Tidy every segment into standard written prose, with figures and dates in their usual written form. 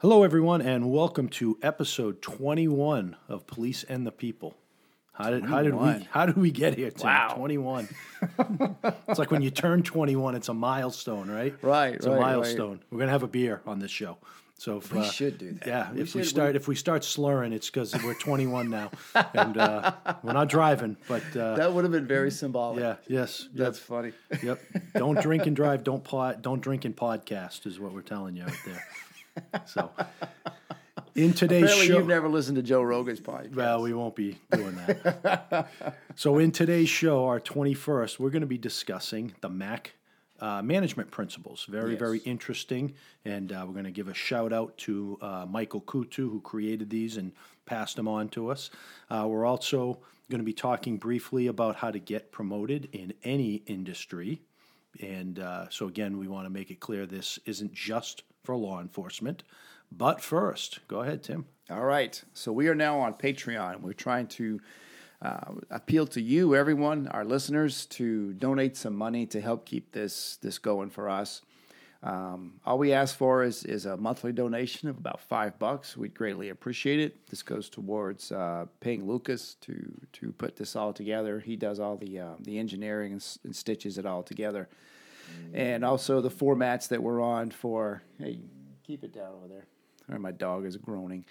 Hello, everyone, and welcome to episode 21 of Police and the People. How did we get here, Tim? Wow. 21. It's like when you turn 21, it's a milestone, right? Right, It's a milestone. We're gonna have a beer on this show. So if, We should do that. Yeah, We if we start slurring, it's because we're 21 now, and we're not driving. But That would have been very symbolic. yeah, yes, That's funny. yep. Don't drink and drive. Don't drink and podcast is what we're telling you out there. So, in today's Apparently show, you've never listened to Joe Rogan's podcast. well, we won't be doing that. So, in today's show, our 21st, we're going to be discussing the MAC management principles. Very, Yes. very interesting. And we're going to give a shout out to Michael Kutu, who created these and passed them on to us. We're also going to be talking briefly about how to get promoted in any industry. And so, again, we want to make it clear this isn't just for law enforcement. But first, go ahead, Tim. All right. So we are now on Patreon. We're trying to appeal to you, everyone, our listeners, to donate some money to help keep this going for us. All we ask for is a monthly donation of about $5. We'd greatly appreciate it. This goes towards paying Lucas to put this all together. He does all the engineering and stitches it all together. And also the formats that we're on for, hey, keep it down over there. Sorry, my dog is groaning.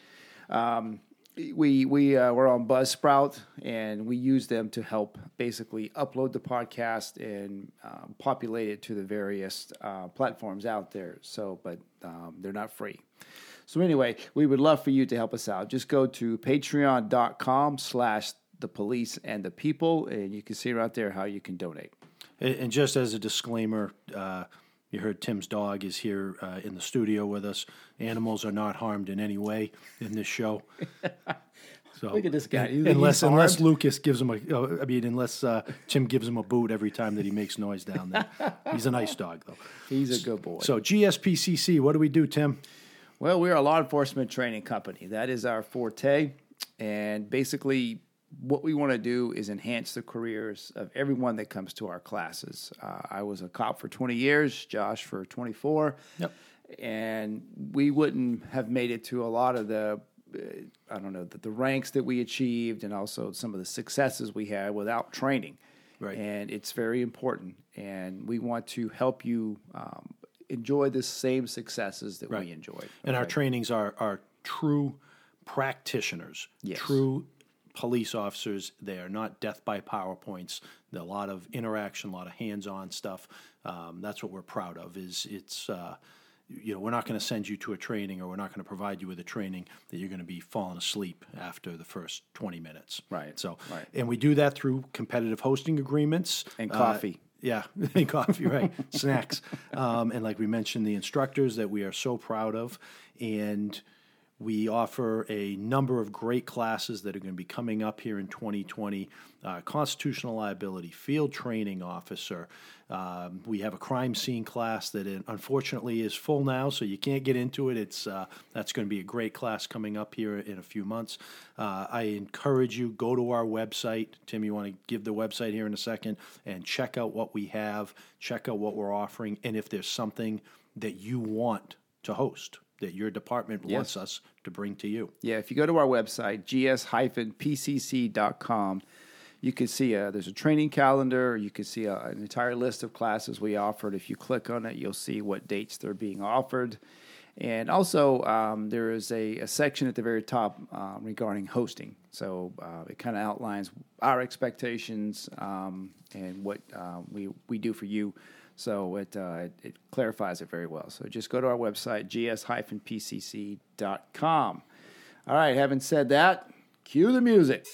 We're on Buzzsprout, and we use them to help basically upload the podcast and populate it to the various platforms out there. So, but they're not free. So anyway, we would love for you to help us out. Just go to patreon.com/thepoliceandthepeople, and you can see right there how you can donate. And just as a disclaimer, you heard Tim's dog is here in the studio with us. Animals are not harmed in any way in this show. So Look at this guy. Unless Lucas gives him unless Tim gives him a boot every time that he makes noise down there. He's a nice dog, though. He's a good boy. So GSPCC, what do we do, Tim? Well, we're a law enforcement training company. That is our forte. And basically, what we want to do is enhance the careers of everyone that comes to our classes. I was a cop for 20 years, Josh for 24. Yep. And we wouldn't have made it to a lot of the ranks that we achieved and also some of the successes we had without training. Right. And it's very important. And we want to help you enjoy the same successes that we enjoyed. And our trainings are true practitioners, Yes. true police officers. They are not death by PowerPoints. There's a lot of interaction, a lot of hands-on stuff. That's what we're proud of. We're not going to send you to a training, or we're not going to provide you with a training that you're going to be falling asleep after the first 20 minutes. Right. So, Right. And we do that through competitive hosting agreements And coffee. Yeah, and coffee, right? Snacks, and like we mentioned, the instructors that we are so proud of, and we offer a number of great classes that are going to be coming up here in 2020. Constitutional liability, field training officer. We have a crime scene class that unfortunately is full now, so you can't get into it. That's going to be a great class coming up here in a few months. I encourage you, go to our website. Tim, you want to give the website here in a second, and check out what we have, check out what we're offering, and if there's something that you want to host, that your department wants us to bring to you. Yeah, if you go to our website, gs-pcc.com, you can see there's a training calendar. You can see an entire list of classes we offered. If you click on it, you'll see what dates they're being offered. And also, there is a section at the very top regarding hosting. So it kind of outlines our expectations and what we do for you. So it clarifies it very well. So just go to our website, gs-pcc.com. All right, having said that, cue the music.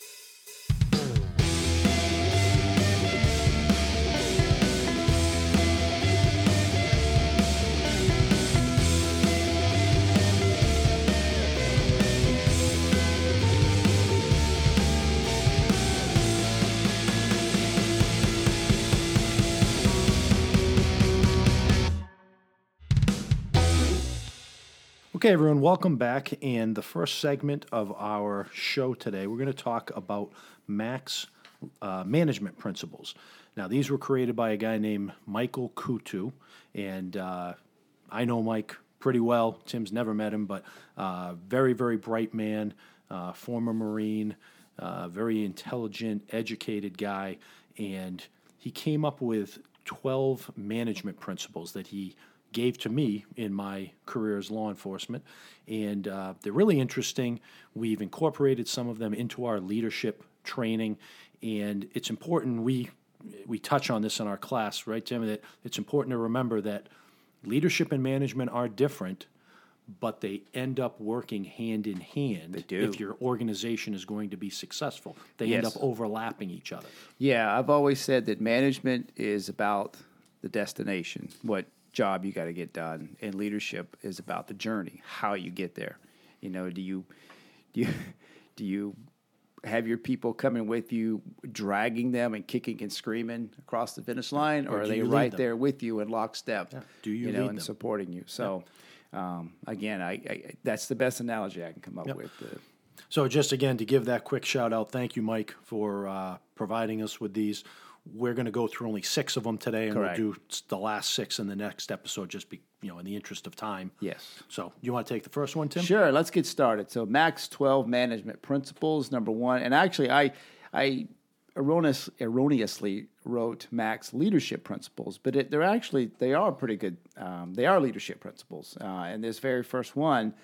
Okay, everyone, welcome back. And the first segment of our show today, we're going to talk about MAC's management principles. Now, these were created by a guy named Michael Kutu, and I know Mike pretty well. Tim's never met him, but very, very bright man, former Marine, very intelligent, educated guy. And he came up with 12 management principles that he gave to me in my career as law enforcement. And they're really interesting. We've incorporated some of them into our leadership training. And it's important, we touch on this in our class, right, Tim, that it's important to remember that leadership and management are different, but they end up working hand in hand. They do. If your organization is going to be successful. They Yes. end up overlapping each other. Yeah, I've always said that management is about the destination, what job you got to get done, and leadership is about the journey, how you get there. You know, do you have your people coming with you, dragging them and kicking and screaming across the finish line, or are do they you lead right them? there with you in lockstep? Yeah. Do you know, lead and them? supporting you? So, again, I that's the best analogy I can come up with. So just again, to give that quick shout out, thank you, Mike, for providing us with these. We're going to go through only 6 of them today, and Correct. we'll do the last 6 in the next episode, just in the interest of time. Yes. So you want to take the first one, Tim? Sure, let's get started. So Max 12 management principles, number 1. And actually, I erroneously wrote Max leadership principles, but they are pretty good. They are leadership principles. And this very first one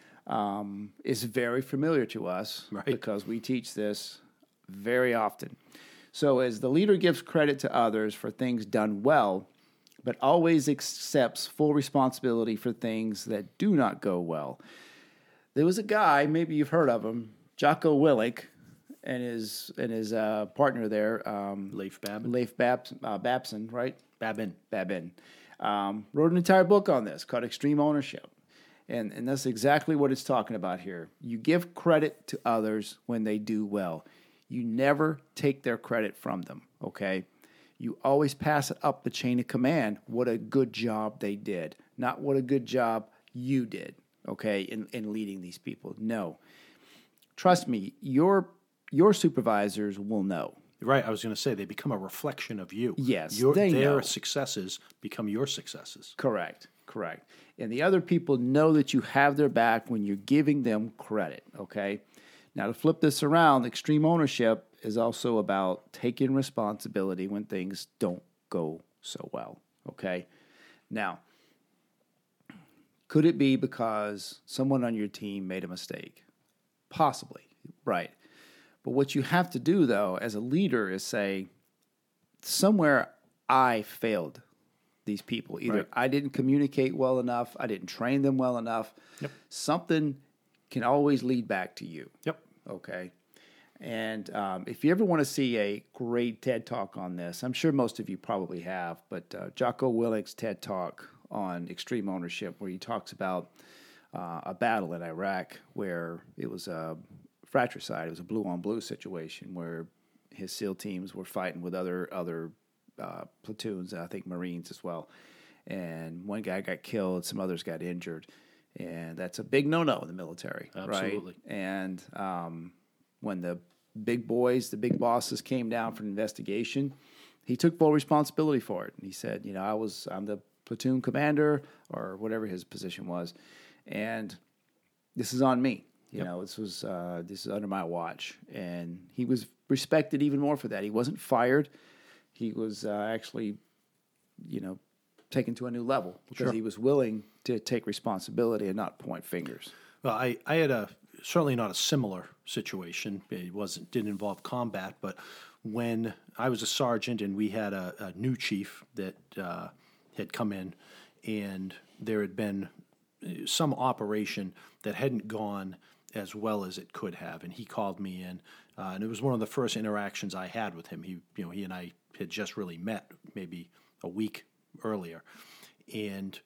is very familiar to us Right. because we teach this very often. So as the leader gives credit to others for things done well, but always accepts full responsibility for things that do not go well. There was a guy, maybe you've heard of him, Jocko Willink, and his partner there, Leif Babin. Babson, right? Babin. Wrote an entire book on this called Extreme Ownership. And that's exactly what it's talking about here. You give credit to others when they do well. You never take their credit from them, okay? You always pass it up the chain of command, what a good job they did, not what a good job you did, okay, in leading these people. No. Trust me, your supervisors will know. Right, I was going to say they become a reflection of you. Yes, their they know. successes become your successes. Correct. And the other people know that you have their back when you're giving them credit, okay? Now, to flip this around, extreme ownership is also about taking responsibility when things don't go so well, okay? Now, could it be because someone on your team made a mistake? Possibly, right. But what you have to do, though, as a leader is say, somewhere I failed these people. Either Right. I didn't communicate well enough, I didn't train them well enough. Yep. Something can always lead back to you. Yep. Okay. And if you ever want to see a great TED Talk on this, I'm sure most of you probably have, but Jocko Willink's TED Talk on extreme ownership, where he talks about a battle in Iraq where it was a fratricide. It was a blue-on-blue situation where his SEAL teams were fighting with other platoons, I think Marines as well. And one guy got killed, some others got injured. And that's a big no-no in the military, Absolutely. right? And when the big boys, the big bosses came down for an investigation, he took full responsibility for it. And he said, I'm the platoon commander or whatever his position was, and this is on me. This is under my watch. And he was respected even more for that. He wasn't fired. He was actually, taken to a new level because he was willing to take responsibility and not point fingers. Well, I had certainly not a similar situation. It didn't involve combat, but when I was a sergeant and we had a new chief that had come in, and there had been some operation that hadn't gone as well as it could have, and he called me in, and it was one of the first interactions I had with him. He and I had just really met maybe a week earlier, and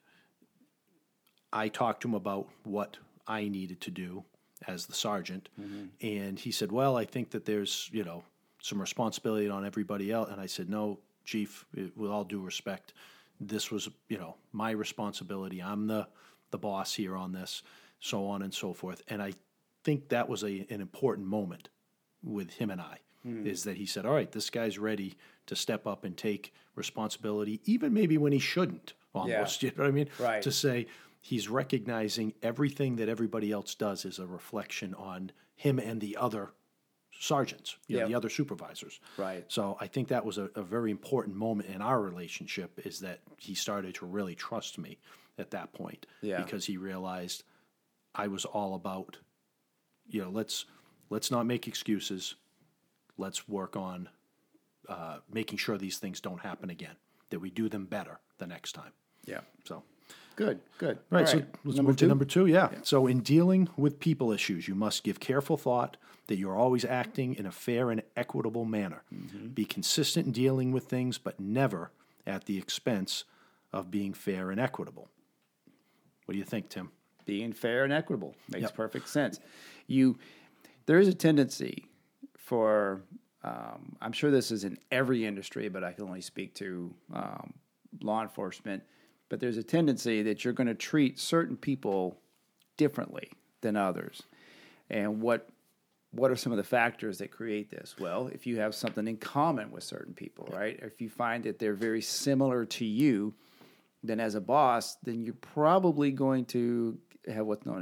I talked to him about what I needed to do as the sergeant, and he said, "Well, I think that there's some responsibility on everybody else." And I said, "No, Chief, with all due respect, this was my responsibility. I'm the boss here on this, so on and so forth." And I think that was an important moment with him and I, is that he said, "All right, this guy's ready to step up and take responsibility, even maybe when he shouldn't, almost." Yeah. You know what I mean? Right. To say he's recognizing everything that everybody else does is a reflection on him and the other sergeants, the other supervisors. Right. So I think that was a very important moment in our relationship, is that he started to really trust me at that point. Yeah. Because he realized I was all about, let's not make excuses. Let's work on making sure these things don't happen again, that we do them better the next time. Yeah. So Good. Right, All so let's move to number two. Yeah. So in dealing with people issues, you must give careful thought that you're always acting in a fair and equitable manner. Mm-hmm. Be consistent in dealing with things, but never at the expense of being fair and equitable. What do you think, Tim? Being fair and equitable makes perfect sense. There is a tendency for, I'm sure this is in every industry, but I can only speak to law enforcement. But there's a tendency that you're going to treat certain people differently than others. And what are some of the factors that create this? Well, if you have something in common with certain people, right? If you find that they're very similar to you, then as a boss, then you're probably going to have what's known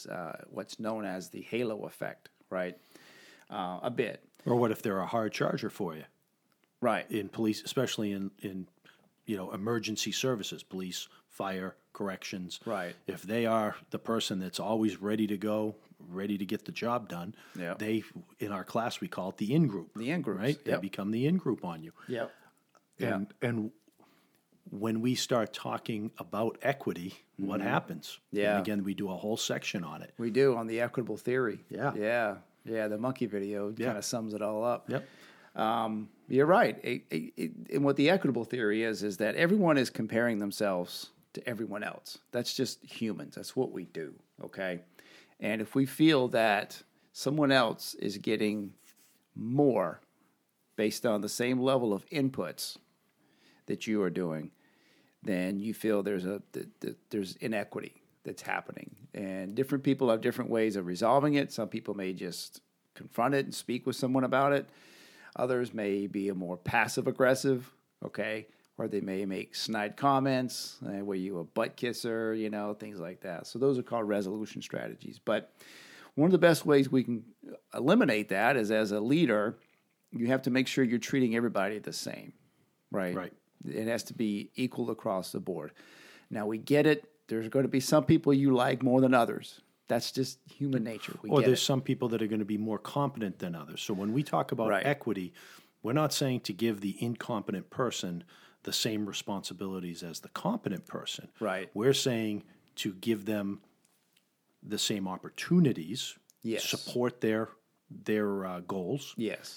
as the halo effect, right? A bit. Or what if they're a hard charger for you? Right. In police, especially in emergency services, police, fire, corrections. Right. If they are the person that's always ready to go, ready to get the job done, they, in our class, we call it the in-group. The in-groups. Right? They become the in-group on you. Yep. And when we start talking about equity, what happens? Yeah. And again, we do a whole section on it. We do, on the equitable theory. Yeah. Yeah, the monkey video kind of sums it all up. Yep. You're right. And what the equitable theory is that everyone is comparing themselves to everyone else. That's just humans. That's what we do, okay? And if we feel that someone else is getting more based on the same level of inputs that you are doing, then you feel there's inequity that's happening. And different people have different ways of resolving it. Some people may just confront it and speak with someone about it. Others may be a more passive-aggressive, okay, or they may make snide comments, were you a butt kisser, things like that. So those are called resolution strategies. But one of the best ways we can eliminate that is, as a leader, you have to make sure you're treating everybody the same, right? Right. It has to be equal across the board. Now, we get it. There's going to be some people you like more than others. That's just human nature. Or there's some people that are going to be more competent than others. So when we talk about equity, we're not saying to give the incompetent person the same responsibilities as the competent person. Right. We're saying to give them the same opportunities, support their goals,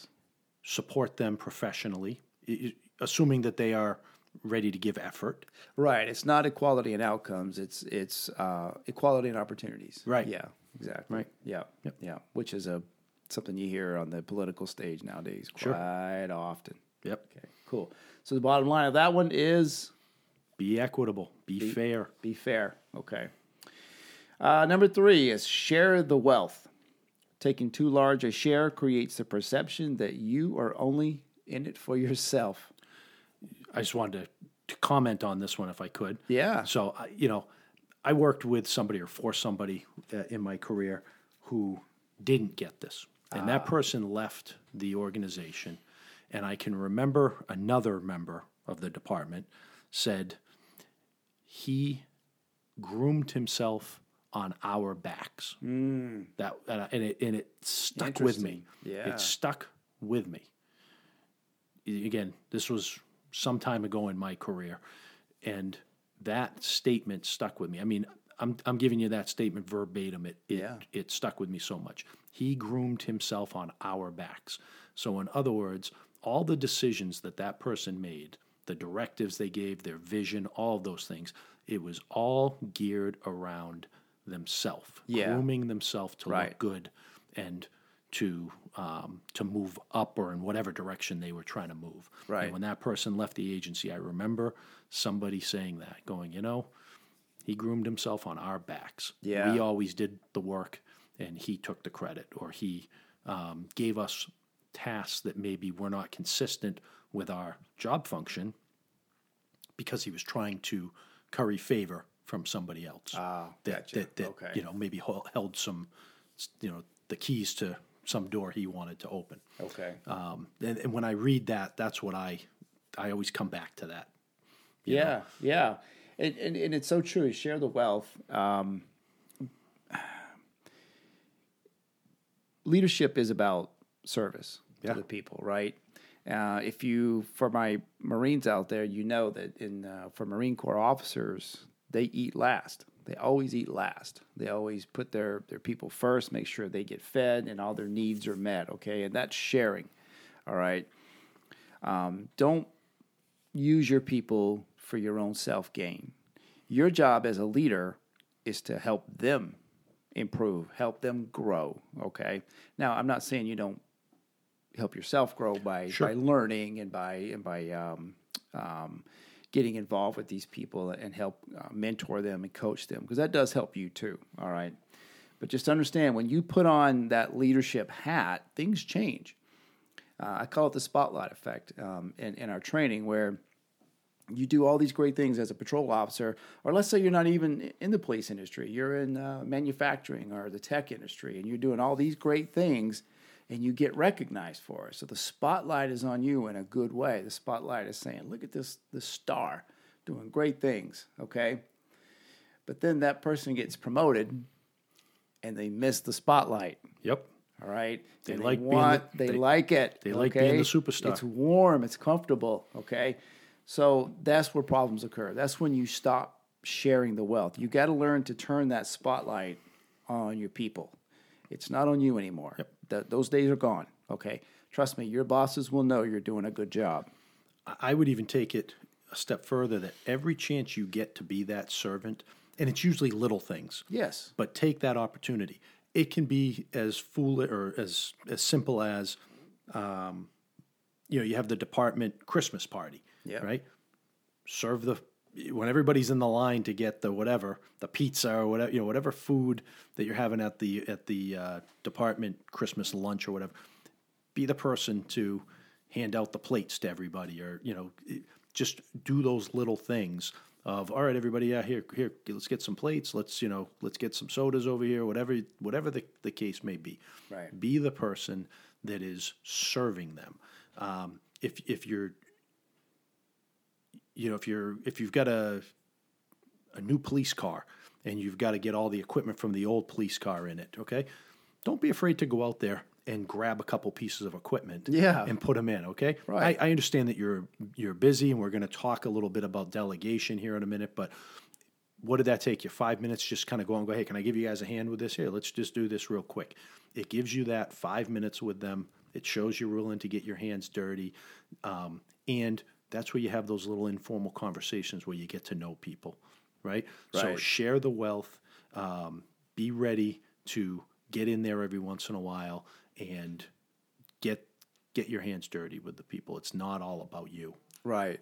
support them professionally, assuming that they are ready to give effort. Right. It's not equality in outcomes. It's equality in opportunities. Right. Yeah. Exactly. Right. Yeah. Yep. Yeah. Which is something you hear on the political stage nowadays quite often. Yep. Okay. Cool. So the bottom line of that one is be equitable. Be fair. Be fair. Okay. Number 3 is share the wealth. Taking too large a share creates the perception that you are only in it for yourself. I just wanted to comment on this one if I could. Yeah. So, I worked with somebody or for somebody in my career who didn't get this. And that person left the organization. And I can remember another member of the department said he groomed himself on our backs. And it stuck with me. Yeah. It stuck with me. Again, this was some time ago in my career, and that statement stuck with me. I mean, I'm giving you that statement verbatim. It stuck with me so much. He groomed himself on our backs. So in other words, all the decisions that person made, the directives they gave, their vision, all of those things, it was all geared around themselves, grooming themselves to look good and to move up or in whatever direction they were trying to move. Right. And when that person left the agency, I remember somebody saying that, going, he groomed himself on our backs. Yeah. We always did the work, and he took the credit, or he gave us tasks that maybe were not consistent with our job function because he was trying to curry favor from somebody else. Gotcha. That Okay. maybe held some, the keys to some door he wanted to open. Okay. And when I read that, that's what I always come back to that. Yeah. And it's so true. Share the wealth. Leadership is about service to the people, right? For my Marines out there, that for Marine Corps officers, they eat last. They always eat last. They always put their people first, make sure they get fed and all their needs are met, okay? And that's sharing, all right? Don't use your people for your own self-gain. Your job as a leader is to help them improve, help them grow, okay? Now, I'm not saying you don't help yourself grow by learning and by getting involved with these people and help mentor them and coach them, because that does help you too, all right? But just understand, when you put on that leadership hat, things change. I call it the spotlight effect in our training, where you do all these great things as a patrol officer, or let's say you're not even in the police industry, you're in manufacturing or the tech industry, and you're doing all these great things, and you get recognized for it. So the spotlight is on you in a good way. The spotlight is saying, look at this star doing great things, okay? But then that person gets promoted, and they miss the spotlight. Yep. All right? They like like They like it. They like being the superstar. It's warm. It's comfortable, okay? So that's where problems occur. That's when you stop sharing the wealth. You got to learn to turn that spotlight on your people. It's not on you anymore. Yep. Those days are gone, okay? Trust me, your bosses will know you're doing a good job. I would even take it a step further, that every chance you get to be that servant, and it's usually little things. Yes. But take that opportunity. It can be as foolish or as simple as, you have the department Christmas party, right? Serve when everybody's in the line to get the pizza or whatever, whatever food that you're having at the department Christmas lunch or whatever, be the person to hand out the plates to everybody, or just do those little things of, all right, everybody, here, let's get some plates, let's get some sodas over here, whatever the case may be. Right. Be the person that is serving them. If you've got a new police car and you've got to get all the equipment from the old police car in it, okay? Don't be afraid to go out there and grab a couple pieces of equipment and put them in, okay? Right. I understand that you're busy, and we're going to talk a little bit about delegation here in a minute, but what did that take you? 5 minutes? Just kind of go and go, hey, can I give you guys a hand with this? Here, let's just do this real quick. It gives you that 5 minutes with them. It shows you're willing to get your hands dirty, and that's where you have those little informal conversations where you get to know people, right? So share the wealth. Be ready to get in there every once in a while and get your hands dirty with the people. It's not all about you. Right.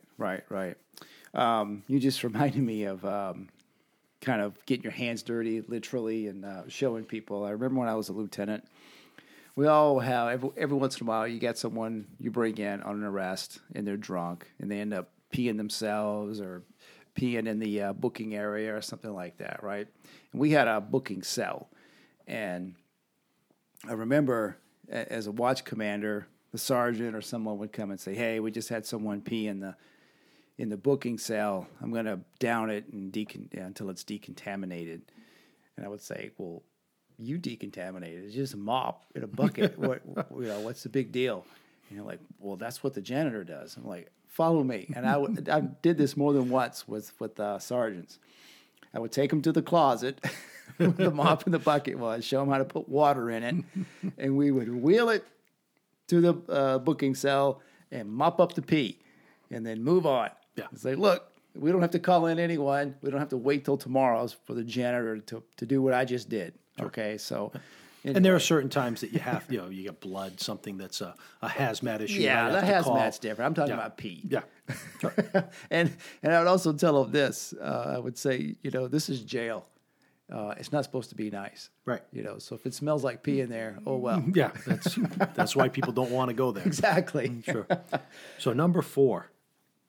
You just reminded me of kind of getting your hands dirty, literally, and showing people. I remember when I was a lieutenant, we all have, every once in a while, you get someone you bring in on an arrest, and they're drunk, and they end up peeing themselves or peeing in the booking area or something like that, right? And we had a booking cell, and I remember as a watch commander, the sergeant or someone would come and say, hey, we just had someone pee in the booking cell. I'm going to down it and until it's decontaminated. And I would say, well, you decontaminated. It's just a mop in a bucket. What's the big deal? And you're like, well, that's what the janitor does. I'm like, follow me. And I did this more than once with sergeants. I would take them to the closet where the mop in the bucket was, show them how to put water in it, and we would wheel it to the booking cell and mop up the pee, and then move on. Yeah. It's like, look, we don't have to call in anyone. We don't have to wait till tomorrow for the janitor to do what I just did. Sure. Okay, so... And there are certain times that you have, you get blood, something that's a hazmat issue. Yeah, the hazmat's different. I'm talking about pee. Yeah. Sure. and I would also tell them this. I would say, this is jail. It's not supposed to be nice. Right. So if it smells like pee in there, oh well. Yeah, that's why people don't want to go there. Exactly. Sure. So number 4,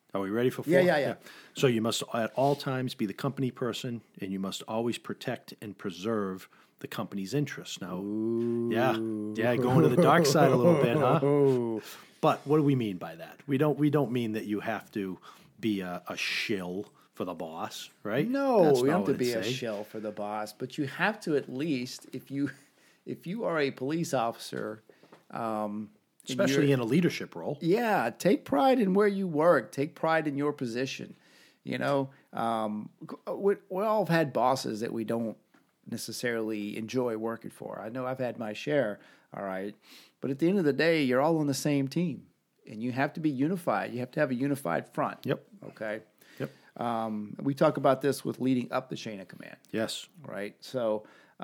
Are we ready for 4? Yeah. So you must at all times be the company person, and you must always protect and preserve the company's interests. Now, yeah, going to the dark side a little bit, huh? But what do we mean by that? We don't mean that you have to be a shill for the boss, right? No, That's you not don't have to what be it's a saying. shill for the boss, but you have to at least, if you are a police officer, Especially in a leadership role. yeah, take pride in where you work. Take pride in your position. You know, we all have had bosses that we don't necessarily enjoy working for. I know I've had my share, all right. But at the end of the day, you're all on the same team, and you have to be unified. You have to have a unified front. Yep. Okay. Yep. We talk about this with leading up the chain of command. Yes. Right. So,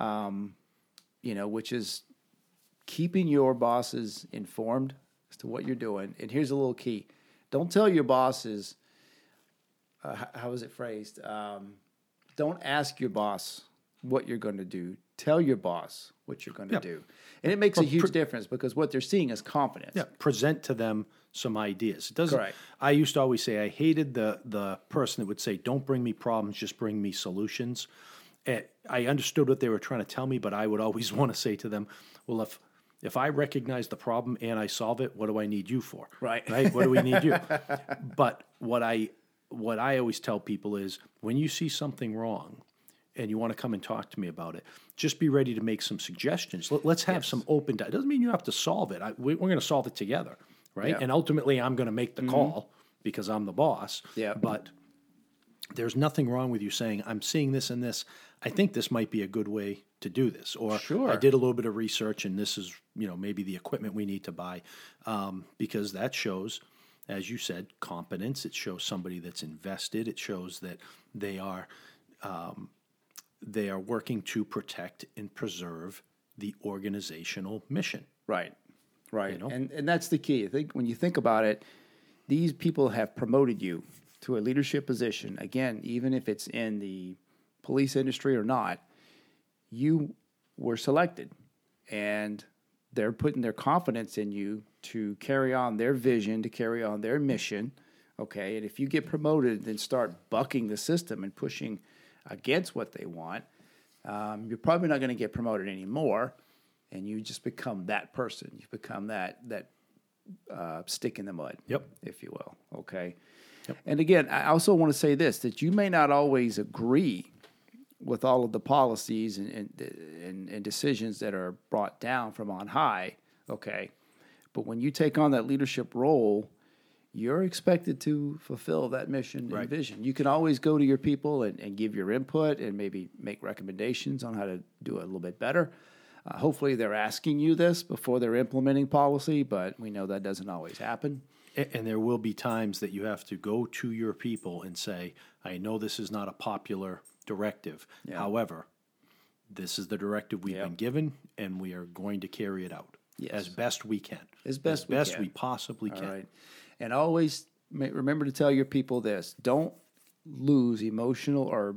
which is keeping your bosses informed as to what you're doing. And here's a little key: don't tell your bosses. How is it phrased? Don't ask your boss what you're going to do. Tell your boss what you're going to do. And it makes a huge difference because what they're seeing is confidence. Yeah. Present to them some ideas. It doesn't. Correct. I used to always say I hated the person that would say, "Don't bring me problems, just bring me solutions." And I understood what they were trying to tell me, but I would always want to say to them, "Well, if I recognize the problem and I solve it, what do I need you for? Right. Right? What do we need you?" But what I always tell people is when you see something wrong and you want to come and talk to me about it, just be ready to make some suggestions. Let's have some open dialogue. It doesn't mean you have to solve it. We're going to solve it together, right? Yeah. And ultimately, I'm going to make the call because I'm the boss. Yeah. But there's nothing wrong with you saying, I'm seeing this and this. I think this might be a good way to do this. Or Sure. I did a little bit of research and this is, maybe the equipment we need to buy. Because that shows, as you said, competence. It shows somebody that's invested. It shows that they are working to protect and preserve the organizational mission. Right. You know? And that's the key. I think when you think about it, these people have promoted you to a leadership position. Again, even if it's in the police industry or not, you were selected, and they're putting their confidence in you to carry on their vision, to carry on their mission. Okay, and if you get promoted and start bucking the system and pushing against what they want, you're probably not going to get promoted anymore, and you just become that person. You become that stick in the mud, if you will. Okay. Yep. And again, I also want to say this: that you may not always agree with all of the policies and decisions that are brought down from on high. Okay, but when you take on that leadership role, you're expected to fulfill that mission and vision. You can always go to your people and give your input and maybe make recommendations on how to do it a little bit better. Hopefully they're asking you this before they're implementing policy, but we know that doesn't always happen. And there will be times that you have to go to your people and say, I know this is not a popular directive. Yeah. However, this is the directive we've been given, and we are going to carry it out as best we can. As best we possibly can. All right. And always remember to tell your people this: don't lose emotional or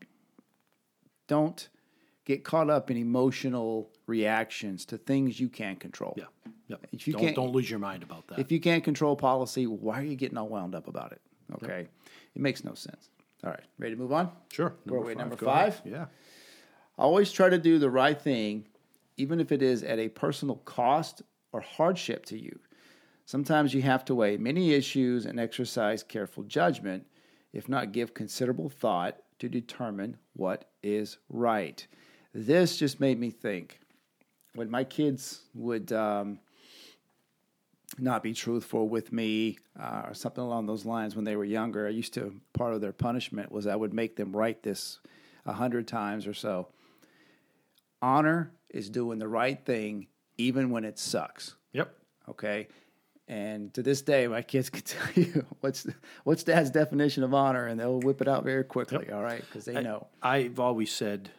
don't get caught up in emotional reactions to things you can't control. Yeah. Yep. If you don't lose your mind about that. If you can't control policy, why are you getting all wound up about it? Okay. It makes no sense. All right. Ready to move on? Sure. Number five? Yeah. Always try to do the right thing, even if it is at a personal cost or hardship to you. Sometimes you have to weigh many issues and exercise careful judgment, if not give considerable thought to determine what is right. This just made me think. When my kids would not be truthful with me or something along those lines when they were younger, part of their punishment was I would make them write this 100 times or so. Honor is doing the right thing even when it sucks. Yep. Okay? And to this day, my kids can tell you what's Dad's definition of honor, and they'll whip it out very quickly, all right? Because they know. I've always said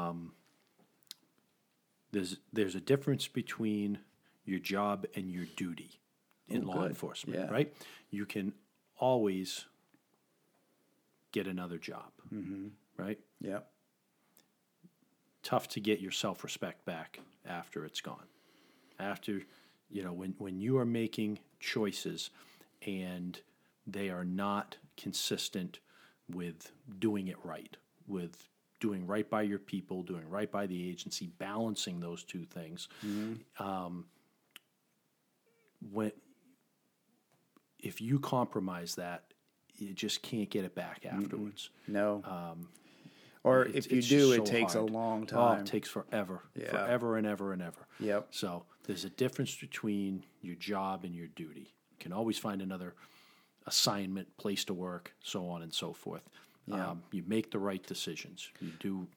there's a difference between your job and your duty in law enforcement, right? You can always get another job, right? Yeah. Tough to get your self-respect back after it's gone. After, when you are making choices and they are not consistent with doing it right, with doing right by your people, doing right by the agency, balancing those two things. If you compromise that, you just can't get it back afterwards. No. Or if you do, it takes a long time. Oh, it takes forever. Yeah. Forever and ever and ever. Yep. So there's a difference between your job and your duty. You can always find another assignment, place to work, so on and so forth. Yeah. You make the right decisions. You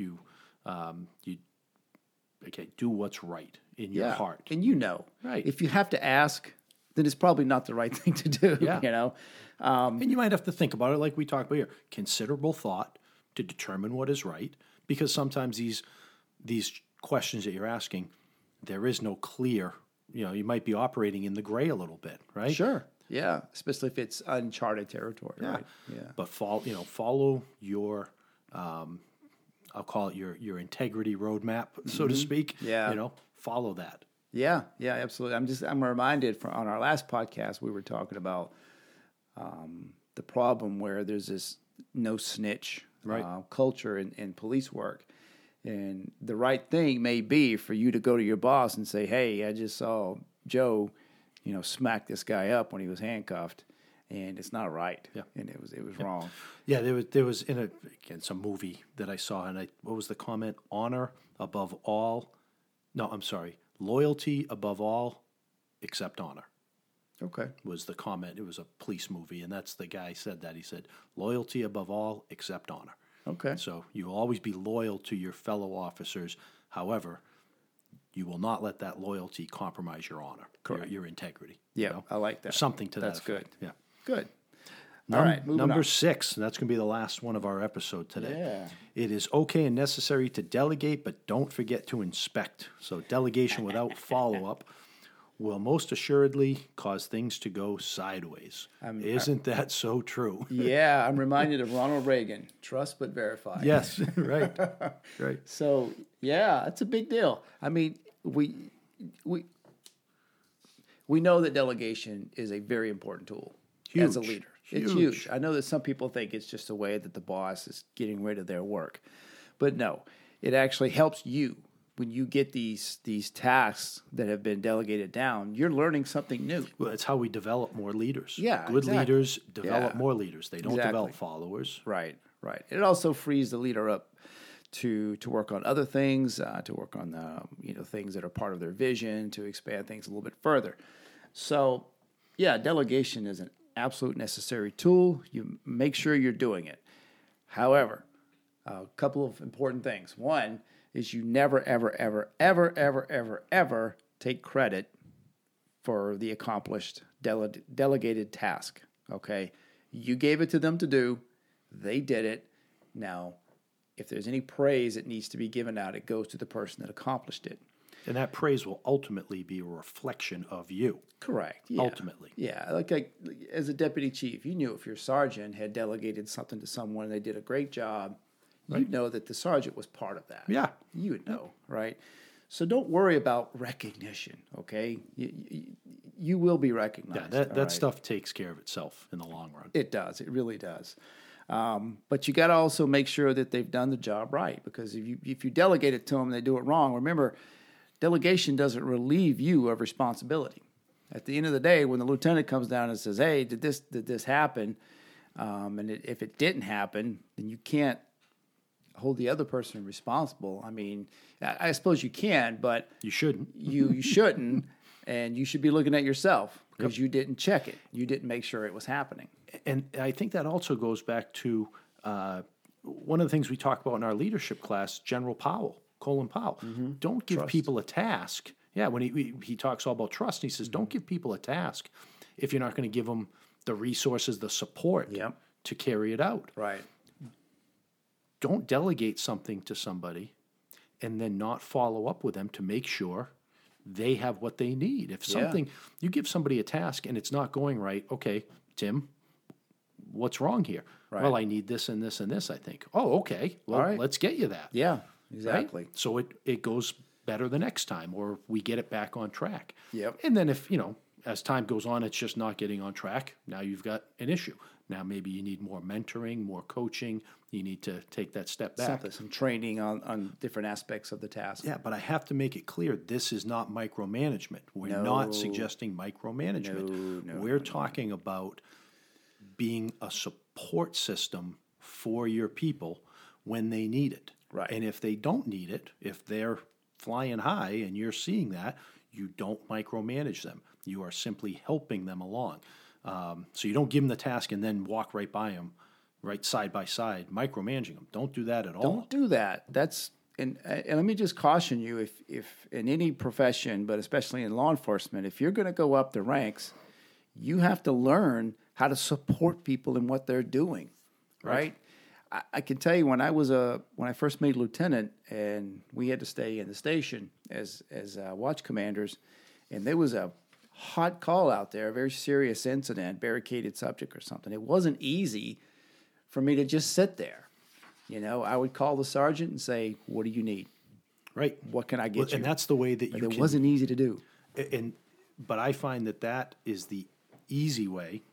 do what's right in your heart. And you know. Right. If you have to ask, then it's probably not the right thing to do. Yeah. You know? And you might have to think about it like we talked about here. Considerable thought to determine what is right, because sometimes these questions that you're asking, there is no clear, you might be operating in the gray a little bit, right? Sure. Yeah. Especially if it's uncharted territory. Yeah. Right? Yeah. But follow your, I'll call it your integrity roadmap, so to speak. Yeah. Follow that. Yeah, absolutely. I'm reminded on our last podcast, we were talking about the problem where there's this no snitch culture in police work. And the right thing may be for you to go to your boss and say, hey, I just saw Joe, smack this guy up when he was handcuffed, and it's not right. Yeah. And it was wrong. Yeah, there was some movie that I saw, and what was the comment? Honor above all. No, I'm sorry. Loyalty above all, except honor. Okay. Was the comment. It was a police movie, and that's the guy said that. He said, loyalty above all, except honor. Okay. So you will always be loyal to your fellow officers. However, you will not let that loyalty compromise your honor, your integrity. Yeah, I like that. Something to That's that effect. good. Yeah. Good. All right, number on. 6, and that's going to be the last one of our episode today. Yeah. It is okay and necessary to delegate, but don't forget to inspect. So delegation without follow-up will most assuredly cause things to go sideways. Isn't that so true? Yeah, I'm reminded of Ronald Reagan. Trust but verify. Yes, right. Right. So, yeah, that's a big deal. I mean, we know that delegation is a very important tool as a leader. It's huge. I know that some people think it's just a way that the boss is getting rid of their work. But no, it actually helps you. When you get these tasks that have been delegated down, you're learning something new. Well, it's how we develop more leaders. Yeah, Good leaders develop Yeah. more leaders. They don't develop followers. Right. It also frees the leader up to work on other things, to work on things that are part of their vision, to expand things a little bit further. So, yeah, delegation is an absolute necessary tool. You make sure you're doing it. However, a couple of important things. One is you never, ever, ever, ever, ever, ever, ever take credit for the accomplished delegated task. Okay? You gave it to them to do. They did it. Now, if there's any praise that needs to be given out, it goes to the person that accomplished it. And that praise will ultimately be a reflection of you. Correct. Yeah. Ultimately. Yeah. Like as a deputy chief, you knew if your sergeant had delegated something to someone and they did a great job, you'd know that the sergeant was part of that. Yeah. You would know, right? So don't worry about recognition, okay? You will be recognized. Yeah, that stuff takes care of itself in the long run. It does. It really does. But you got to also make sure that they've done the job right, because if you delegate it to them and they do it wrong, remember, delegation doesn't relieve you of responsibility. At the end of the day, when the lieutenant comes down and says, hey, did this happen? If it didn't happen, then you can't hold the other person responsible. I mean, I suppose you can, but you shouldn't. You shouldn't, and you should be looking at yourself because you didn't check it. You didn't make sure it was happening. And I think that also goes back to one of the things we talk about in our leadership class, General Powell, Colin Powell. Mm-hmm. Don't give people a task. Yeah, when he talks all about trust, he says, don't give people a task if you're not going to give them the resources, the support to carry it out. Right. Don't delegate something to somebody and then not follow up with them to make sure they have what they need. If something, you give somebody a task and it's not going right, okay, Tim, what's wrong here? Right. Well, I need this and this and this, I think. Oh, okay. Well, let's get you that. Yeah, exactly. Right? So it goes better the next time, or we get it back on track. Yep. And then if, as time goes on, it's just not getting on track. Now you've got an issue. Now maybe you need more mentoring, more coaching. You need to take that step back. Some training on different aspects of the task. Yeah, but I have to make it clear, this is not micromanagement. We're not suggesting micromanagement. We're talking about being a support system for your people when they need it. Right. And if they don't need it, if they're flying high and you're seeing that, you don't micromanage them. You are simply helping them along. So you don't give them the task and then walk right by them, right side by side, micromanaging them. Don't do that at all. Don't do that. And let me just caution you, if in any profession, but especially in law enforcement, if you're going to go up the ranks, you have to learn how to support people in what they're doing, right? I can tell you when I first made lieutenant and we had to stay in the station as watch commanders, and there was a hot call out there, a very serious incident, barricaded subject or something. It wasn't easy for me to just sit there. I would call the sergeant and say, "What do you need? Right. What can I get you?" And that's the way that It wasn't easy to do. But I find that is the easy way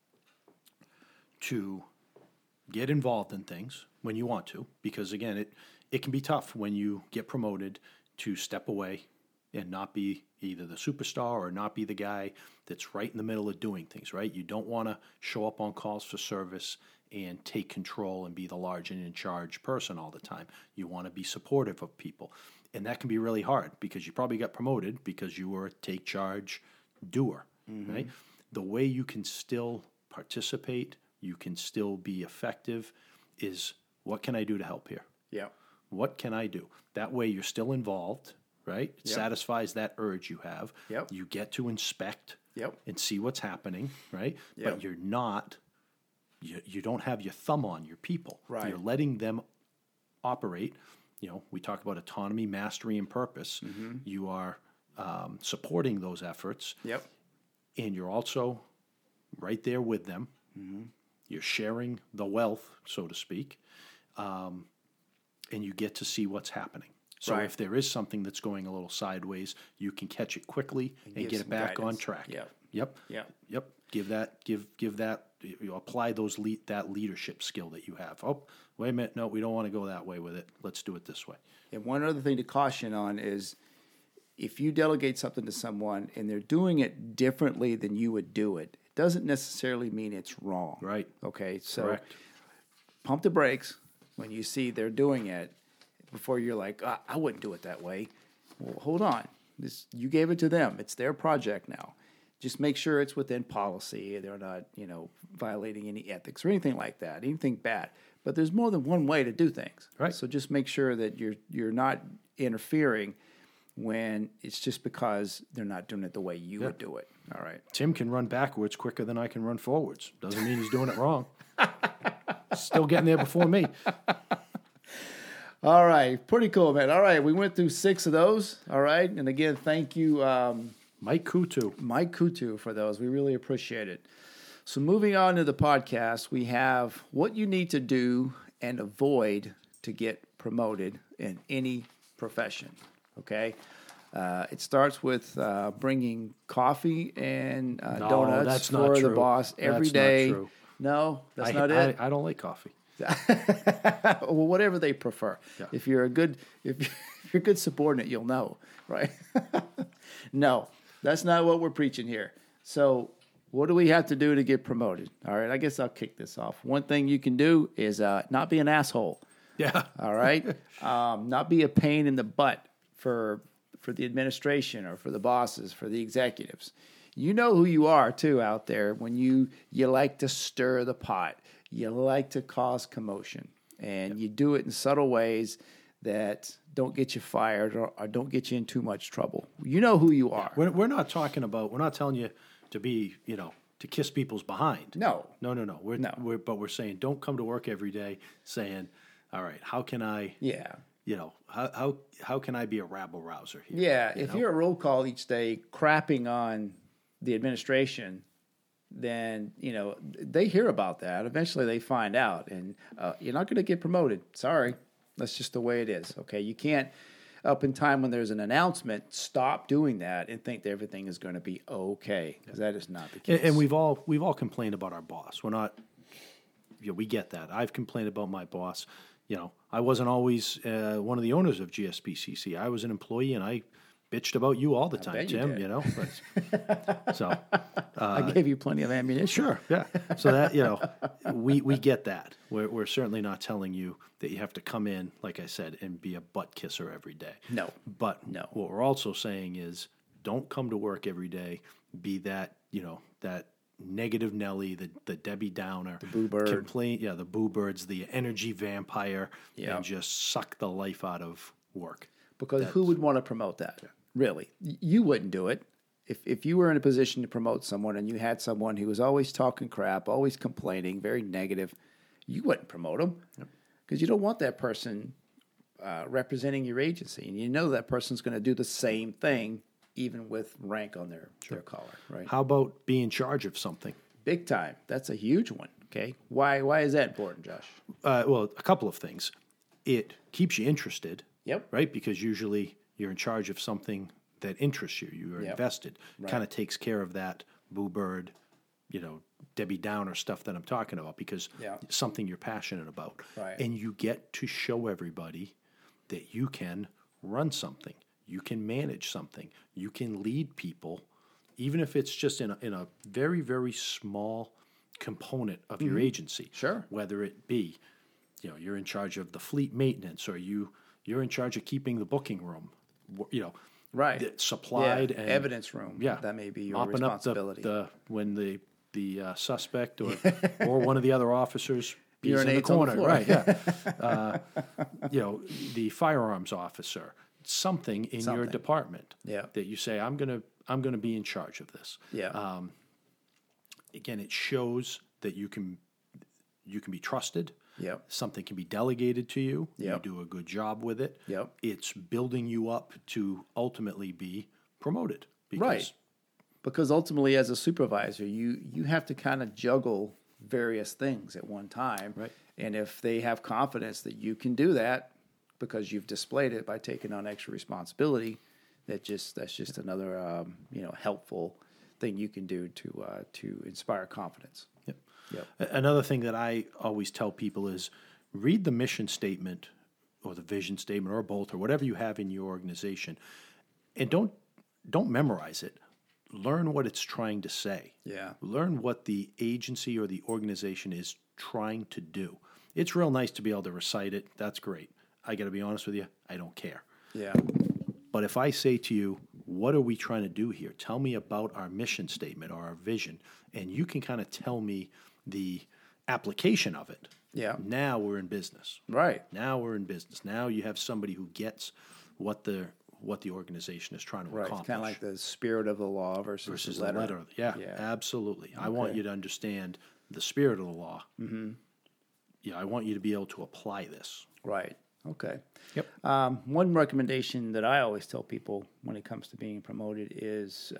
to get involved in things when you want to, because again, it can be tough when you get promoted to step away and not be either the superstar or not be the guy that's right in the middle of doing things, right? You don't want to show up on calls for service and take control and be the large and in charge person all the time. You want to be supportive of people. And that can be really hard because you probably got promoted because you were a take charge doer, right? The way you can still participate, you can still be effective is, what can I do to help here? Yeah. What can I do? That way you're still involved, right? It satisfies that urge you have. Yep. You get to inspect Yep. and see what's happening, right? Yep. But you're not, you don't have your thumb on your people. Right. You're letting them operate. We talk about autonomy, mastery, and purpose. You are supporting those efforts. Yep. And you're also right there with them. You're sharing the wealth, so to speak, and you get to see what's happening. So Right. if there is something that's going a little sideways, you can catch it quickly and give get it some back on guidance. track. Yep. Yep. Give that. Apply that leadership skill that you have. Oh, wait a minute. No, we don't want to go that way with it. Let's do it this way. And one other thing to caution on is if you delegate something to someone and they're doing it differently than you would do it, it doesn't necessarily mean it's wrong. Right. Okay. So Correct. pump the brakes when you see they're doing it before you're like, I wouldn't do it that way. Well, hold on. You gave it to them. It's their project now. Just make sure it's within policy. They're not, violating any ethics or anything like that, anything bad. But there's more than one way to do things. Right. So just make sure that you're not interfering when it's just because they're not doing it the way you would do it. All right. Tim can run backwards quicker than I can run forwards. Doesn't mean he's doing it wrong. Still getting there before me. All right. Pretty cool, man. All right. We went through 6 of those. All right. And again, thank you, Mike Kutu. Mike Kutu, for those. We really appreciate it. So moving on to the podcast, we have what you need to do and avoid to get promoted in any profession. Okay. It starts with bringing coffee and donuts that's for not the true. boss every That's not day. true. No, that's not it. I don't like coffee. Well, whatever they prefer. Yeah. If you're a good subordinate, you'll know, right? No, that's not what we're preaching here. So, what do we have to do to get promoted? All right, I guess I'll kick this off. One thing you can do is not be an asshole. Yeah. All right, not be a pain in the butt for the administration or for the bosses, for the executives. You know who you are too out there when you like to stir the pot. You like to cause commotion, and you do it in subtle ways that don't get you fired or don't get you in too much trouble. You know who you are. We're not telling you to be, to kiss people's behind. No. But we're saying don't come to work every day saying, all right, how can I, Yeah. how can I be a rabble rouser here? Yeah. If you're a roll call each day crapping on the administration, then, they hear about that. Eventually they find out, and you're not going to get promoted. Sorry. That's just the way it is. Okay. You can't, up in time when there's an announcement, stop doing that and think that everything is going to be okay, because that is not the case. And we've all complained about our boss. We're not, we get that. I've complained about my boss. I wasn't always one of the owners of GSPCC. I was an employee, and I bitched about you all the time, Tim. So I gave you plenty of ammunition. Sure, yeah. So that we get that. We're certainly not telling you that you have to come in, like I said, and be a butt kisser every day. No, but what we're also saying is, don't come to work every day. Be that that negative Nelly, the Debbie Downer, the Boo Bird, the Boo Birds, the energy vampire, and just suck the life out of work. Because who would want to promote that? Yeah. Really, you wouldn't do it. If you were in a position to promote someone and you had someone who was always talking crap, always complaining, very negative, you wouldn't promote them because you don't want that person representing your agency, and you know that person's going to do the same thing, even with rank on their collar. Right? How about be in charge of something? Big time. That's a huge one. Okay, why is that important, Josh? Well, a couple of things. It keeps you interested. Yep. Right, because usually you're in charge of something that interests you. You are invested. Right. Kind of takes care of that Boo Bird, Debbie Downer stuff that I'm talking about, because it's something you're passionate about. Right. And you get to show everybody that you can run something, you can manage something, you can lead people, even if it's just in a very, very small component of your agency. Sure. Whether it be, you're in charge of the fleet maintenance, or you're in charge of keeping the booking room, right? Supplied and evidence room. Yeah, that may be your mopping responsibility. Up when the suspect or one of the other officers pees in the corner, on the right? Yeah. The firearms officer, something in your department. That you say, I'm gonna be in charge of this. Yeah. Again, it shows that you can be trusted. Yep. Something can be delegated to you. Yep. You do a good job with it. Yep. It's building you up to ultimately be promoted. Right. Because ultimately, as a supervisor, you have to kind of juggle various things at one time. Right. And if they have confidence that you can do that because you've displayed it by taking on extra responsibility, that's just another helpful thing you can do to inspire confidence. Yep. Another thing that I always tell people is read the mission statement or the vision statement or both or whatever you have in your organization, and don't memorize it. Learn what it's trying to say. Yeah. Learn what the agency or the organization is trying to do. It's real nice to be able to recite it. That's great. I got to be honest with you, I don't care. Yeah. But if I say to you, what are we trying to do here? Tell me about our mission statement or our vision, and you can kind of tell me the application of it. Yeah. Now we're in business. Right. Now we're in business. Now you have somebody who gets what the organization is trying to accomplish. It's kind of like the spirit of the law versus the letter. Yeah, absolutely. Okay. I want you to understand the spirit of the law. Mm-hmm. Yeah, I want you to be able to apply this. Right. Okay. Yep. One recommendation that I always tell people when it comes to being promoted is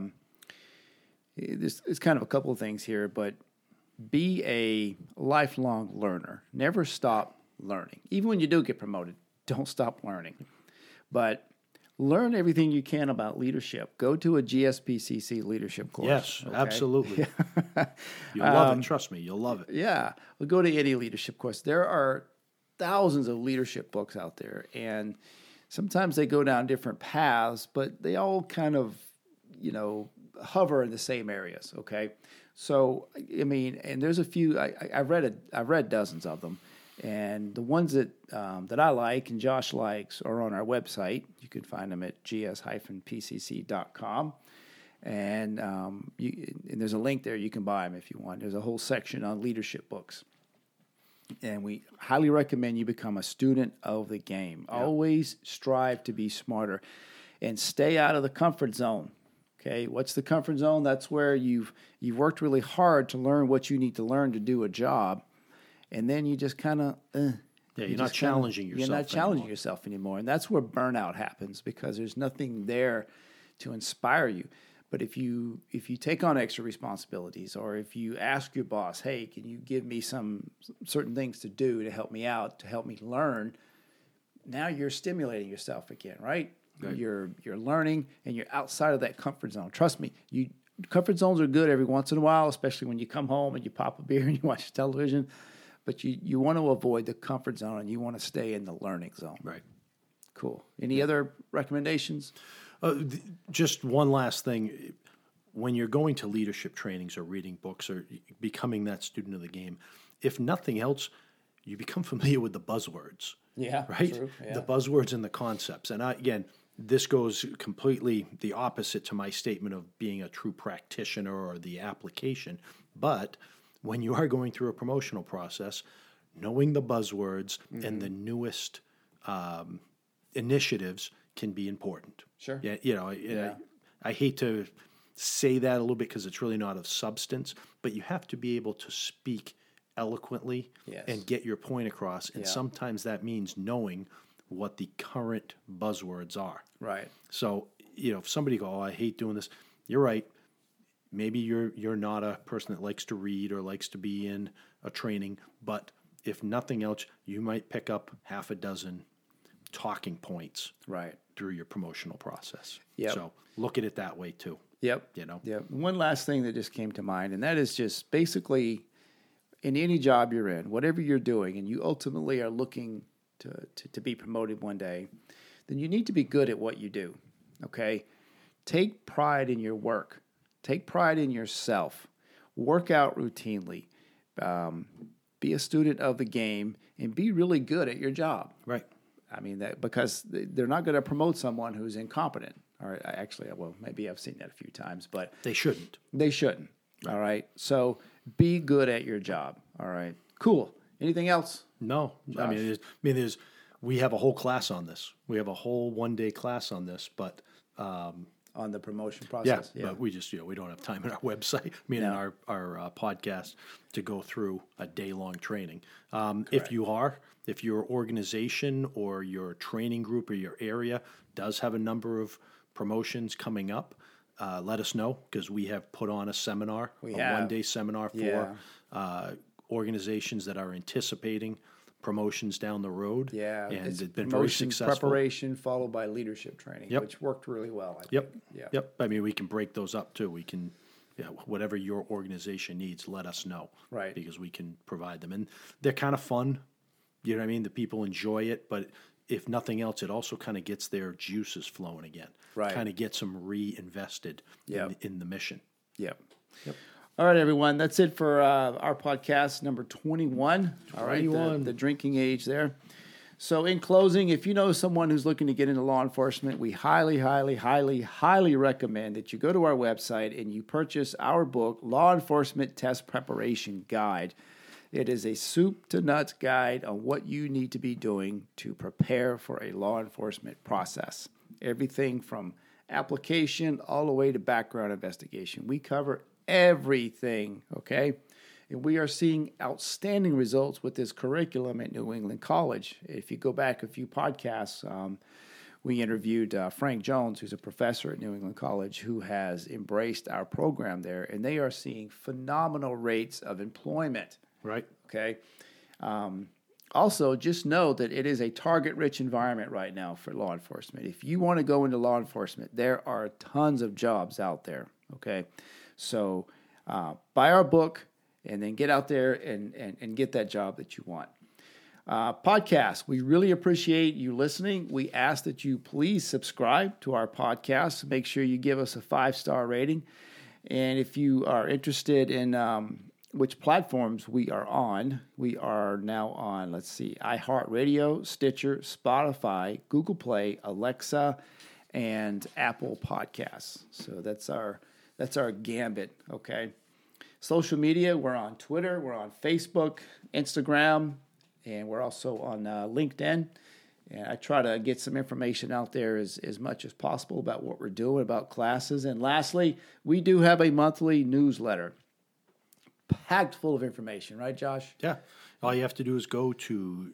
it's kind of a couple of things here, but be a lifelong learner. Never stop learning. Even when you do get promoted, don't stop learning. But learn everything you can about leadership. Go to a GSPCC leadership course. Yes, absolutely. You'll love it. Trust me, you'll love it. Yeah. Well, go to any leadership course. There are thousands of leadership books out there, and sometimes they go down different paths, but they all kind of, hover in the same areas. Okay. So, I mean, and there's a few, I've read dozens of them, and the ones that I like and Josh likes are on our website. You can find them at gs-pcc.com. And there's a link there. You can buy them if you want. There's a whole section on leadership books. And we highly recommend you become a student of the game. Yeah. Always strive to be smarter and stay out of the comfort zone. Okay, what's the comfort zone? That's where you've worked really hard to learn what you need to learn to do a job, and then you just kind of you're not challenging yourself. You're not challenging yourself anymore, and that's where burnout happens because there's nothing there to inspire you. But if you take on extra responsibilities, or if you ask your boss, hey, can you give me some certain things to do to help me out, to help me learn, now you're stimulating yourself again, right? Right. You're learning, and you're outside of that comfort zone. Trust me, comfort zones are good every once in a while, especially when you come home and you pop a beer and you watch television. But you want to avoid the comfort zone, and you want to stay in the learning zone. Right. Cool. Any other recommendations? Just one last thing. When you're going to leadership trainings or reading books or becoming that student of the game, if nothing else, you become familiar with the buzzwords. Yeah, right? true. Yeah. The buzzwords and the concepts. And again, this goes completely the opposite to my statement of being a true practitioner or the application. But when you are going through a promotional process, knowing the buzzwords and the newest initiatives can be important. Sure. Yeah, you know, I hate to say that a little bit because it's really not of substance, but you have to be able to speak eloquently and get your point across. And sometimes that means knowing what the current buzzwords are. Right. So, you know, if somebody go, "Oh, I hate doing this," you're right. Maybe you're not a person that likes to read or likes to be in a training, but if nothing else, you might pick up half a dozen talking points through your promotional process. Yep. So look at it that way too. Yep. You know. Yep. One last thing that just came to mind, and that is just basically in any job you're in, whatever you're doing, and you ultimately are looking to be promoted one day, then you need to be good at what you do. Okay? Take pride in your work. Take pride in yourself. Work out routinely. Be a student of the game and be really good at your job. Right. I mean, that because they're not going to promote someone who's incompetent. Or actually, well, maybe I've seen that a few times, but They shouldn't. they shouldn't. All right. So be good at your job. All right. Cool. Anything else? No. I mean, we have a whole class on this. We have a whole 1-day class on this, but On the promotion process? but we just, we don't have time in our website, in our podcast to go through a day-long training. If your organization or your training group or your area does have a number of promotions coming up, let us know because we have put on a seminar, a 1-day seminar for organizations that are anticipating promotions down the road. Yeah. And it's been very promotions successful. Preparation followed by leadership training, which worked really well, I think. Yep. I mean, we can break those up too. We can, whatever your organization needs, let us know. Right. Because we can provide them. And they're kind of fun. You know what I mean? The people enjoy it, but if nothing else, it also kind of gets their juices flowing again. Right. Kind of gets them reinvested in the mission. Yep. All right, everyone. That's it for our podcast number 21. All right, the drinking age there. So in closing, if you know someone who's looking to get into law enforcement, we highly, highly, highly, highly recommend that you go to our website and you purchase our book, Law Enforcement Test Preparation Guide. It is a soup to nuts guide on what you need to be doing to prepare for a law enforcement process. Everything from application all the way to background investigation. We cover everything, okay? And we are seeing outstanding results with this curriculum at New England College. If you go back a few podcasts, we interviewed Frank Jones, who's a professor at New England College, who has embraced our program there, and they are seeing phenomenal rates of employment. Right. Okay. Also, just know that it is a target-rich environment right now for law enforcement. If you want to go into law enforcement, there are tons of jobs out there. Okay. So buy our book and then get out there and get that job that you want. Podcast, we really appreciate you listening. We ask that you please subscribe to our podcast. Make sure you give us a 5-star rating. And if you are interested in which platforms we are now on, iHeartRadio, Stitcher, Spotify, Google Play, Alexa, and Apple Podcasts. So that's our gambit, okay? Social media, we're on Twitter, we're on Facebook, Instagram, and we're also on LinkedIn. And I try to get some information out there as much as possible about what we're doing, about classes. And lastly, we do have a monthly newsletter packed full of information, right, Josh? Yeah. All you have to do is go to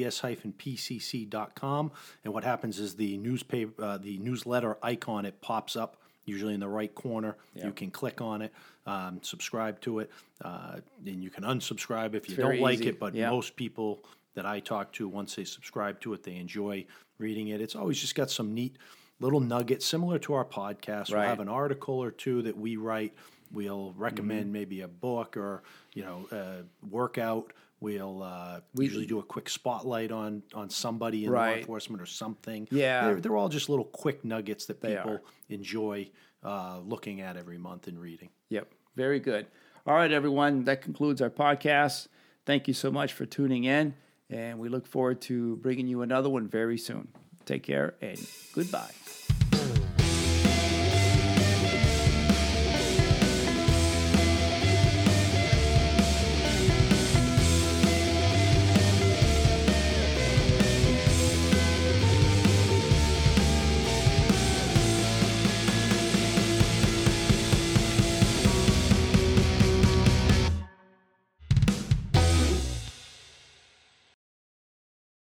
gs-pcc.com, and what happens is the newsletter icon, it pops up, usually in the right corner. Yep. You can click on it, subscribe to it, and you can unsubscribe if you don't like it, but most people that I talk to, once they subscribe to it, they enjoy reading it. It's always just got some neat little nuggets similar to our podcast. We'll have an article or two that we write. We'll recommend maybe a book or, a workout. We'll usually do a quick spotlight on somebody in law enforcement or something. Yeah. They're all just little quick nuggets that people enjoy looking at every month and reading. Yep. Very good. All right, everyone. That concludes our podcast. Thank you so much for tuning in, and we look forward to bringing you another one very soon. Take care and goodbye.